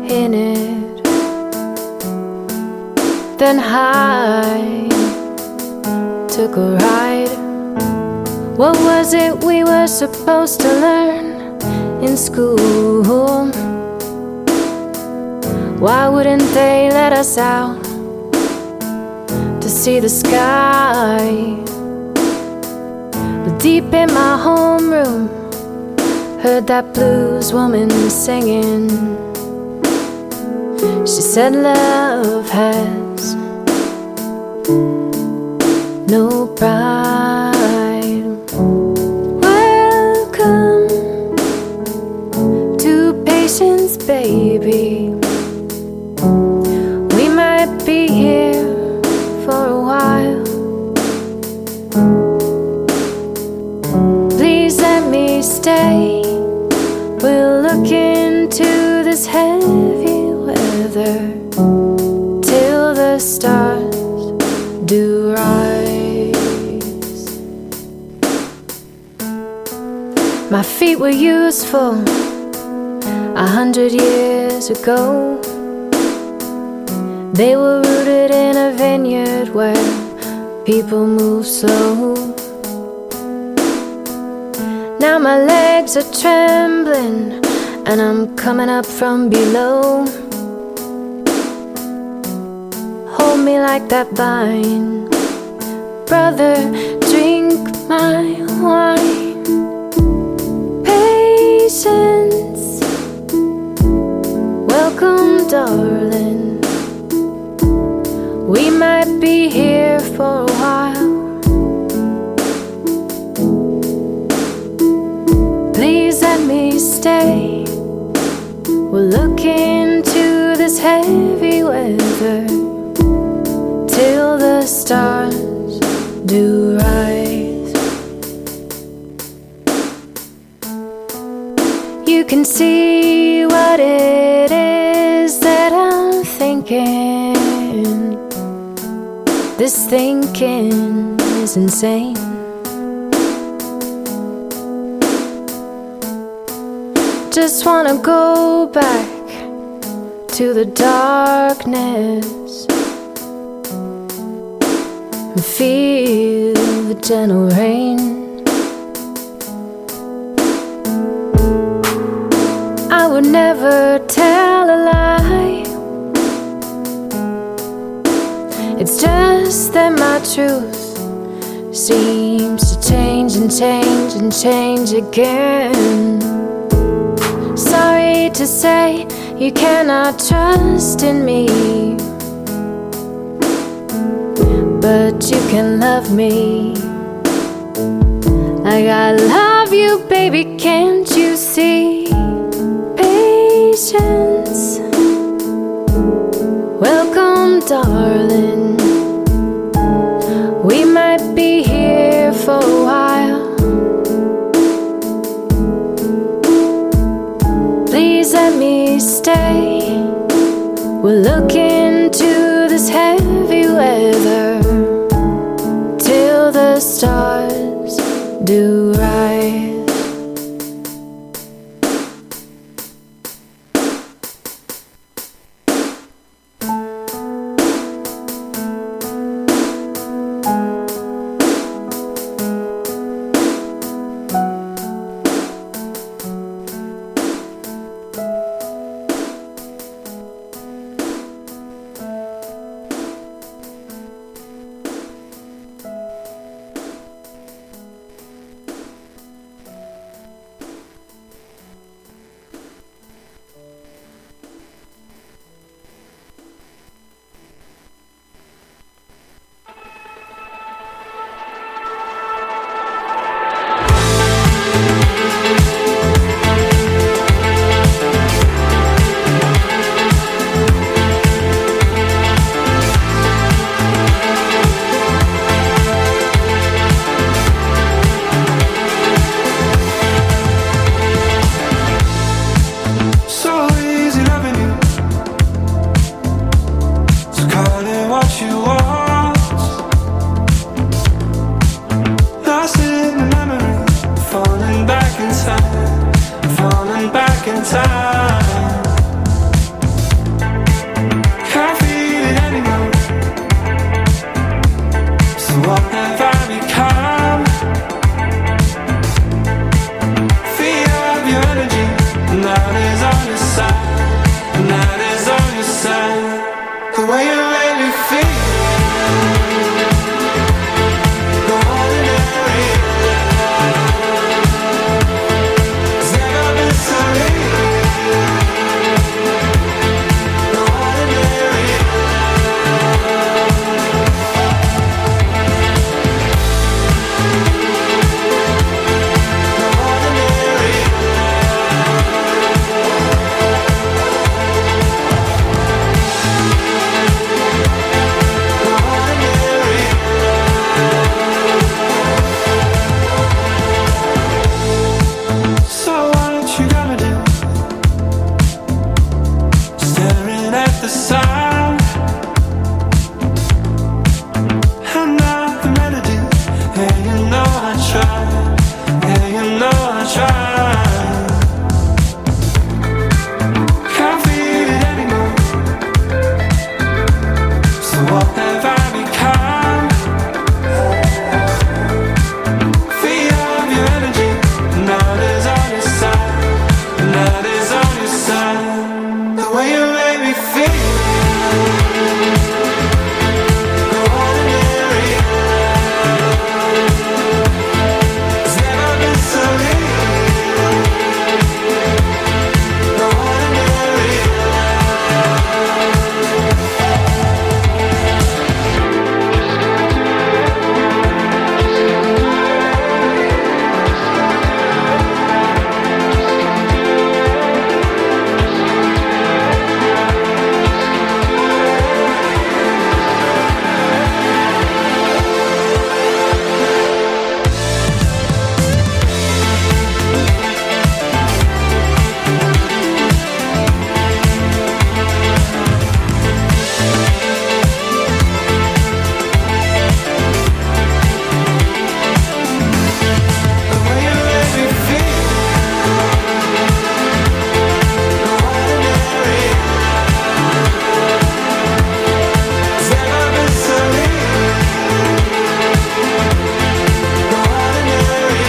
in it. Then I took a ride. What was it we were supposed to learn in school? Why wouldn't they let us out to see the sky? But deep in my homeroom, heard that blues woman singing. She said love has no pride. Welcome to patience, baby. We might be here for a while. Please let me stay. We'll look into this heavy weather till the stars do rise. My feet were useful 100 years ago. They were rooted in a vineyard where people move slow. Now my legs are trembling and I'm coming up from below. Hold me like that vine, brother, drink my wine. Patience, welcome, darling. We might be here for a while. Please let me stay. We'll look into this heavy weather till the stars do rise. You can see what it is that I'm thinking. This thinking is insane. Just wanna go back to the darkness and feel the gentle rain. I would never tell a lie. It's just that my truth seems to change and change and change again. Sorry to say, you cannot trust in me, but you can love me like I love you, baby, can't you see? Patience, welcome, darling. We might be here for a while. Please let me stay. We'll look into this heavy weather till the stars do rise. the sound and not the melody. Yeah, you know I try. Yeah, you know I try. Can't feel it anymore. So what have I become? Feel of your energy. Now there's on your side. Now there's on your side. The way you make me feel. The ordinary. It's never been so real. The ordinary. The way you make me feel. The ordinary. It's never been so real. The ordinary.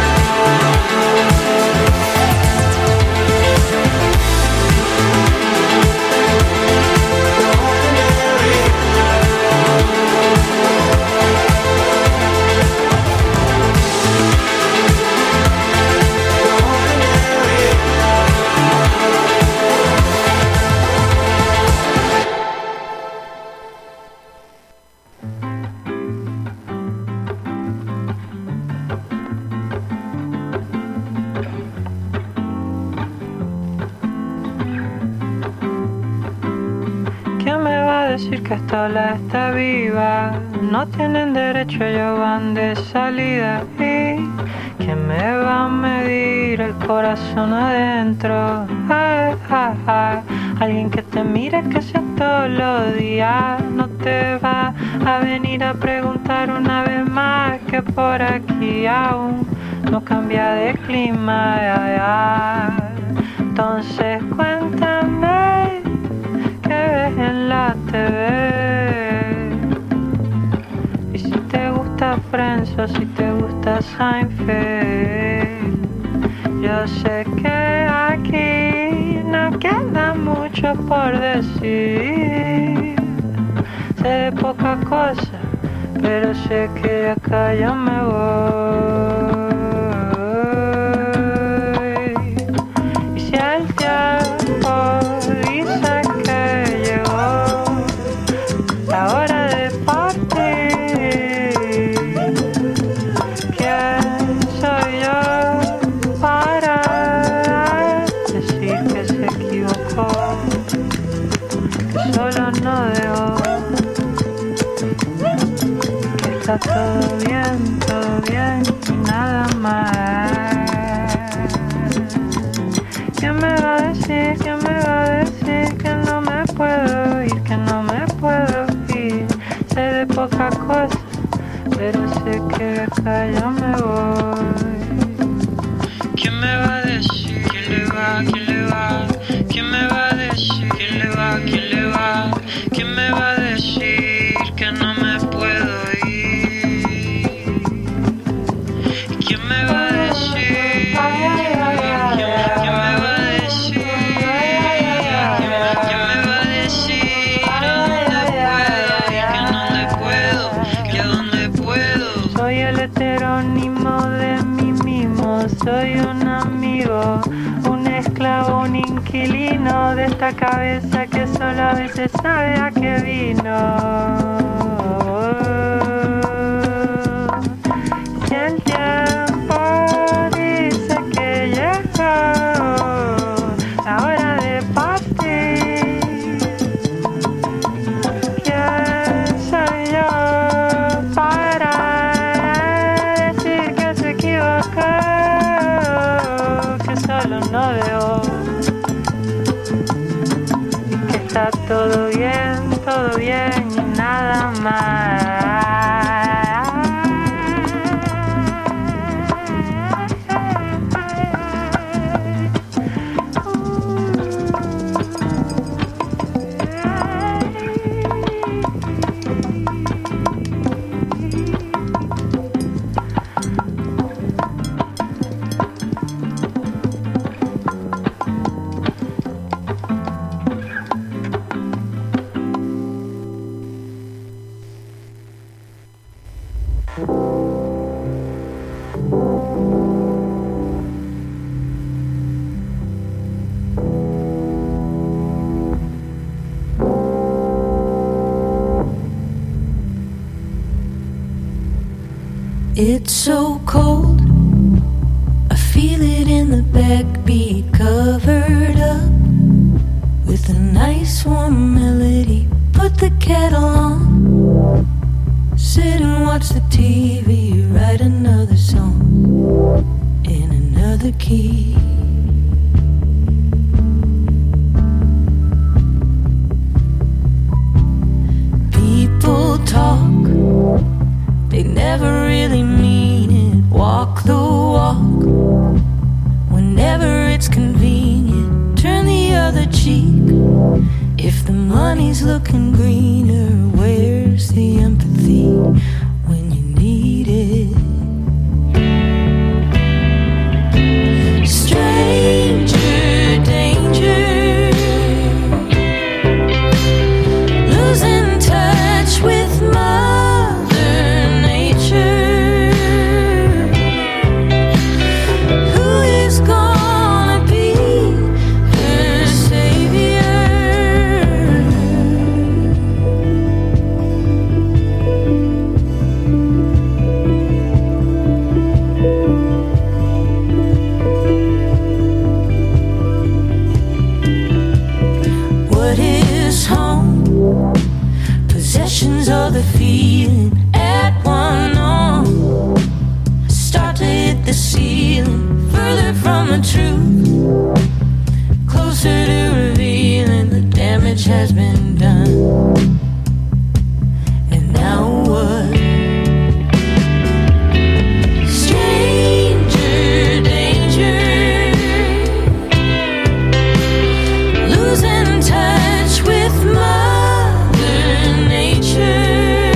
¿Quién me va a decir que esta ola está viva? No tienen derecho, ellos van de salida. ¿Y quién me va a medir el corazón adentro? Ay, ay, ay. Alguien que te mire que sea todos los días. No te va a venir a preguntar una vez más que por aquí aún no cambia de clima. Ay, ay. Entonces cuéntame que ves en la TV. Y si te gusta Friends o si te gusta Seinfeld. Yo sé que aquí no queda mucho por decir. Sé de poca cosa, pero sé que de acá yo me voy. Y si el tiempo dice que llegó la hora de partir, ¿quién soy yo para decir que se equivocó? Que solo no dejó, que está todo bien y nada más. ¿Quién me va a decir, quién me va a decir que no me puedo ir, que no me puedo ir? Sé de poca cosa, pero sé que de acá yo me voy. ¿Quién me va a decir, quién le va, quién le va? ¿Quién me va a decir, quién le va, quién le va? ¿Quién me va a decir que no me puedo ir? ¿Quién me va a decir? ¿Quién me va a decir? ¿Quién me va a decir a dónde puedo ir, que a dónde puedo? Soy el heterónimo de mí mismo, soy un amigo, un esclavo, un inquilino de esta cabeza que solo a veces sabe a qué vino. Si el tiempo dice que llegó la hora de partir, ¿quién soy yo para decir que se equivocó? Que solo no veo y que está todo bien y nada más. It's so cold, I feel it in the backbeat, covered up with a nice warm melody. Put the kettle on, sit and watch the TV, write another song in another key. People talk, they never really mean it. Walk the walk whenever it's convenient. Turn the other cheek if the money's looking greener. Where's the empathy when you need it? Stranger danger, losing touch with Mother Nature. Who is gonna be her savior? What is home? Possessions of the feeling at one arm. Start to hit the ceiling, further from the truth, closer to revealing the damage has been done. And now what? Stranger danger, losing touch with Mother Nature.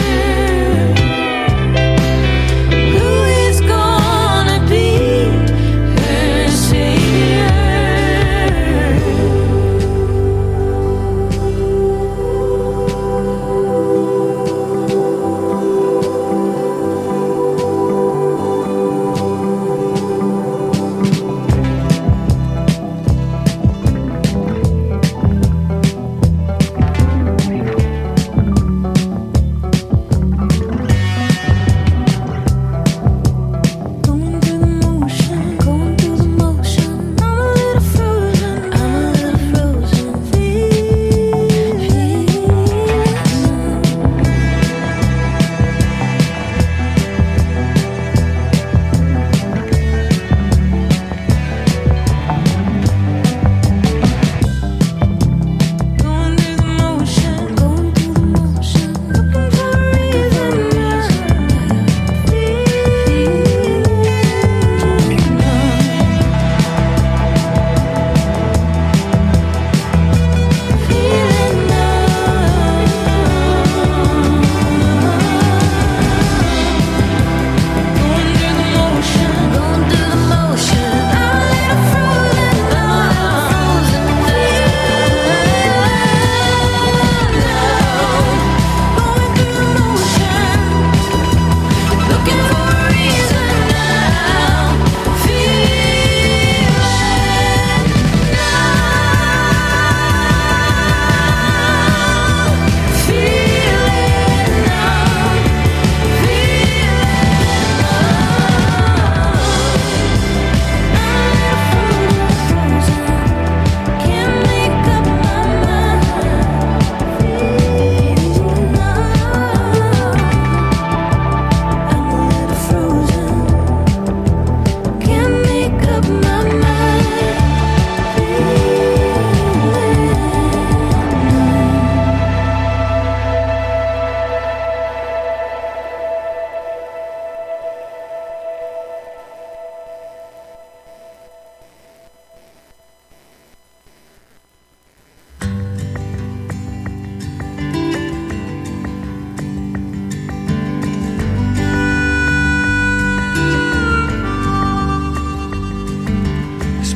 Who is gonna be her savior?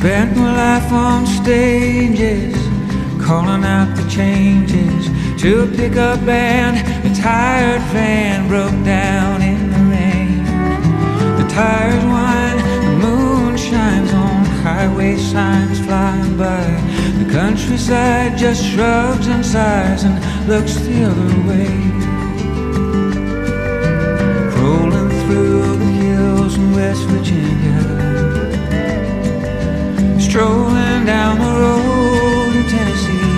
Spent my life on stages, calling out the changes. To a pickup band, a tired van broke down in the rain. The tires whine, the moon shines on highway signs flying by. The countryside just shrugs and sighs and looks the other way. Rolling through the hills in West Virginia, strolling down the road in Tennessee.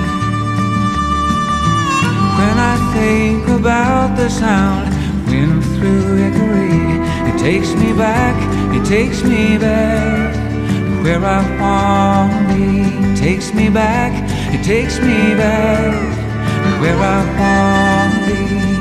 When I think about the sound wind through Hickory, it takes me back, it takes me back where I wanna be. It takes me back, it takes me back where I wanna be.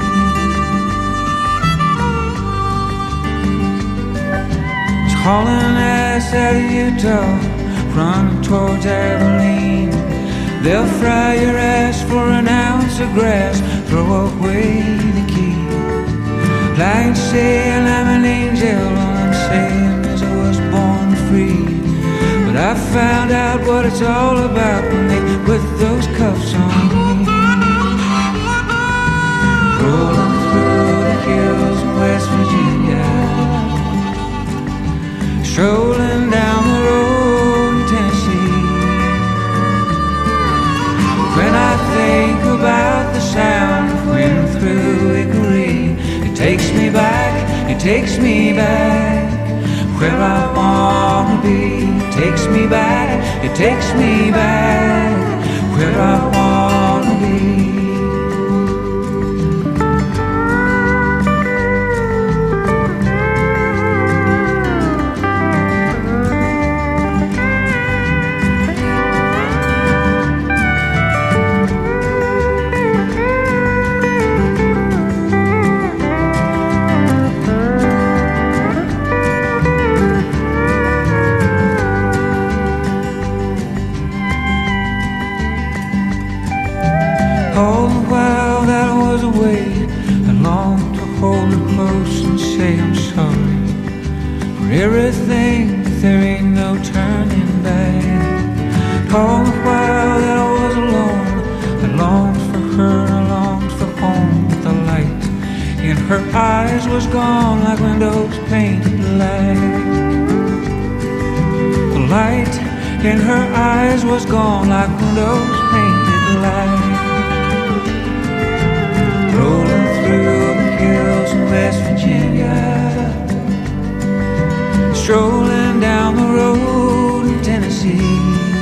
It's hauling ass out of Utah, running towards Abilene. They'll fry your ass for an ounce of grass, throw away the key. Like saying I'm an angel, all I'm saying is I was born free. But I found out what it's all about when they put those cuffs on me. Rolling through the hills in West Virginia, strolling down the road in Tennessee. When I think about the sound of wind through Hickory, it takes me back, it takes me back where I wanna be. It takes me back, it takes me back where I wanna be. All the while that I was away, I longed to hold her close and say I'm sorry for everything, but there ain't no turning back. All the while that I was alone, I longed for her, I longed for home, but the light in her eyes was gone like windows painted black. The light in her eyes was gone like windows painted black. Rolling through the hills in West Virginia, strolling down the road in Tennessee.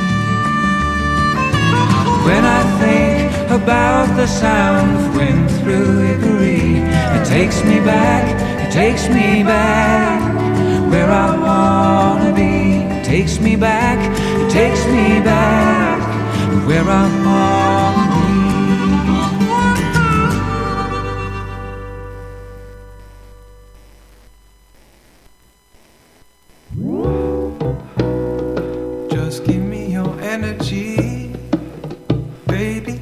When I think about the sound of wind through Hickory, it takes me back, it takes me back where I wanna be. It takes me back, it takes me back where I wanna be. Just give me your energy, baby.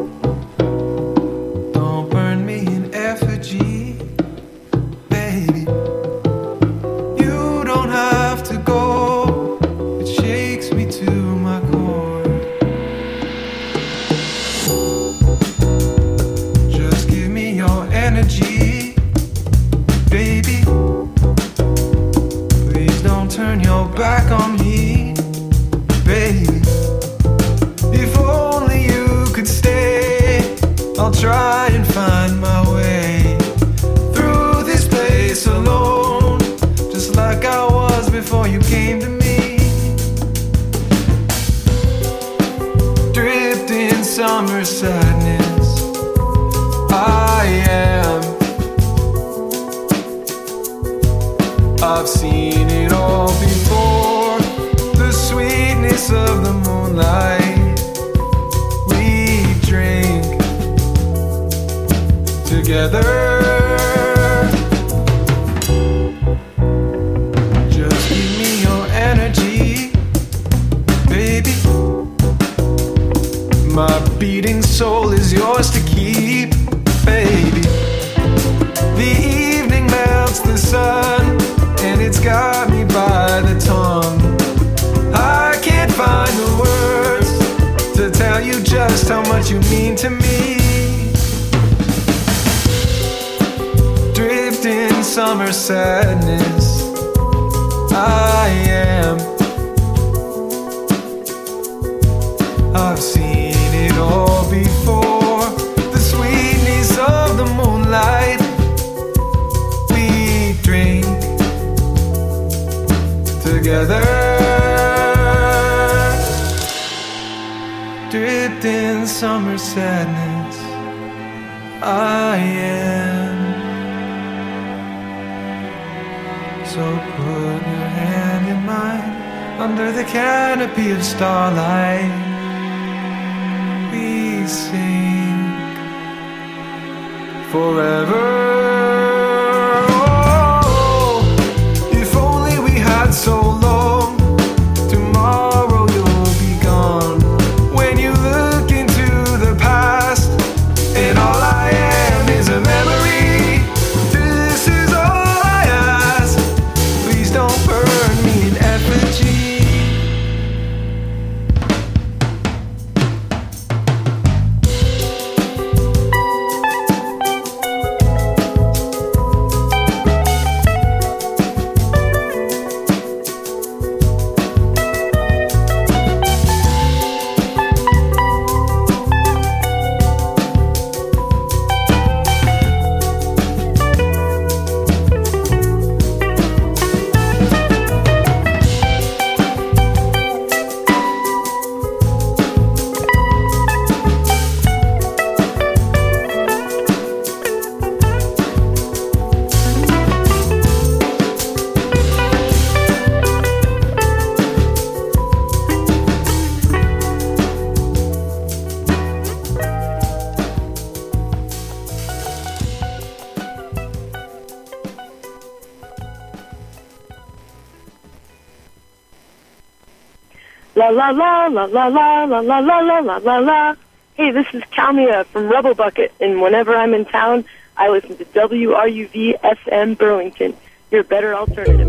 Don't burn me in effigy, baby. You don't have to go, it shakes me to my core. Just give me your energy, baby. Please don't turn your back on me, baby. If only you could stay, I'll try and find my way through this place alone, just like I was before you came to me. Dripped in summer sadness, I am. I've seen it all before, the sweetness of the moonlight. We drink together. Just give me your energy, baby. My beating soul is yours to keep, baby. The evening melts the sun, and it's got me by the tongue. I you just how much you mean to me. Drift in summer sadness, I am. I've seen it all before. The sweetness of the moonlight, we drink together. Drift in summer sadness, I am. So put your hand in mine under the canopy of starlight. We sing forever. Oh, if only we had so long. Tomorrow you'll be gone. When you look into the past, and all I am is a memory. This is all I ask. Please don't burn me in effigy. La la la la la la la la la la la la la. Hey, this is Kalmia from Rebel Bucket, and whenever I'm in town, I listen to WRUV FM Burlington, your better alternative.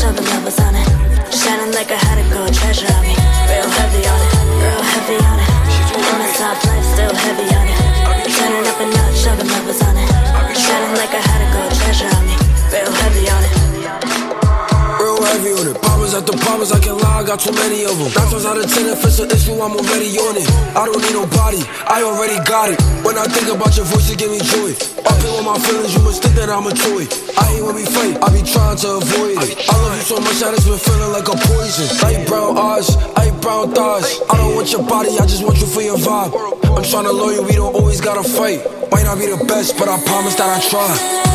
show the levels on it. Shining like I had a gold treasure on me. Real heavy on it, real heavy on it. In my soft life, still heavy on it. Turning up a notch, show the levels on it. Shining like I had a gold treasure on me. Real heavy on it. Real heavy on it. Problems after problems, I can't lie, I got too many of them. 9 times out of 10, if it's an issue, I'm already on it. I don't need nobody, I already got it. When I think about your voice, it give me joy. Up here with my feelings, you must think that I'm a toy. I hate when we fight, I be trying to avoid it. I love you so much that it's been feeling like a poison. Light brown eyes, light brown thighs. I don't want your body, I just want you for your vibe. I'm trying to love you, we don't always gotta fight. Might not be the best, but I promise that I try.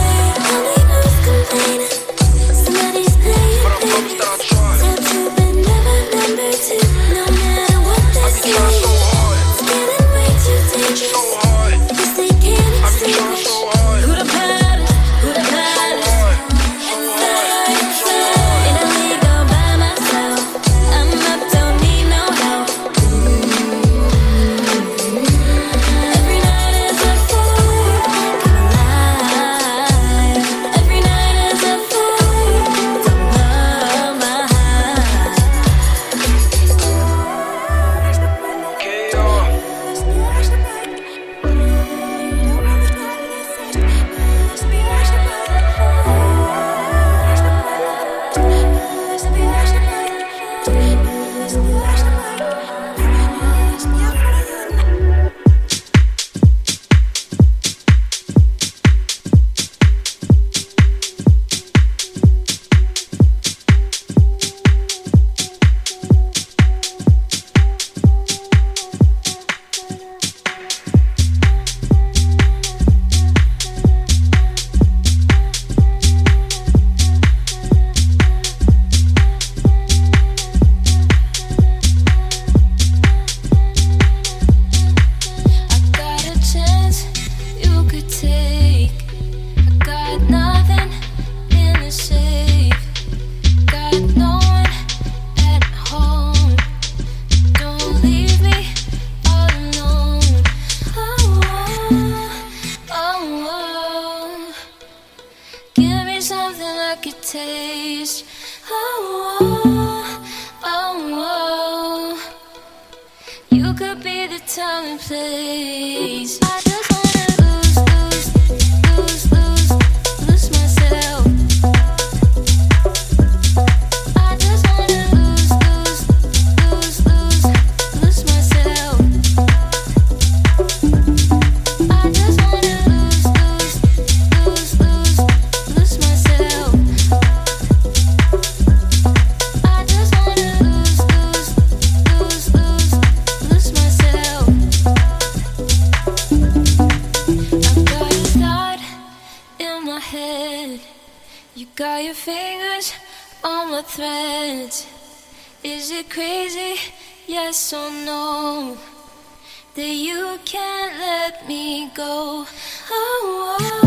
Somebody's playing, But I promise that I try. so two, but never number two. No matter what they say, Trying so hard, it's getting way too dangerous. so hard. 'Cause they can't I be trying extinguish. so hard. Who the baddest? Who the baddest? In a league all by myself. I'm up, don't need no help. Every night is a fool, gonna lie. Every night is a fool, don't love my high. I got a chance you could take. I got nothing in the safe. Got no one at home. Don't leave me all alone. Oh. Give me something I could taste. Oh. You could be the time and place. I just wanna lose myself. I just wanna lose myself. I just wanna lose myself. I just wanna lose myself. I've got a thought in my head. You got your fingers on my threads. Is it crazy? Yes or no? That you can't let me go. Oh.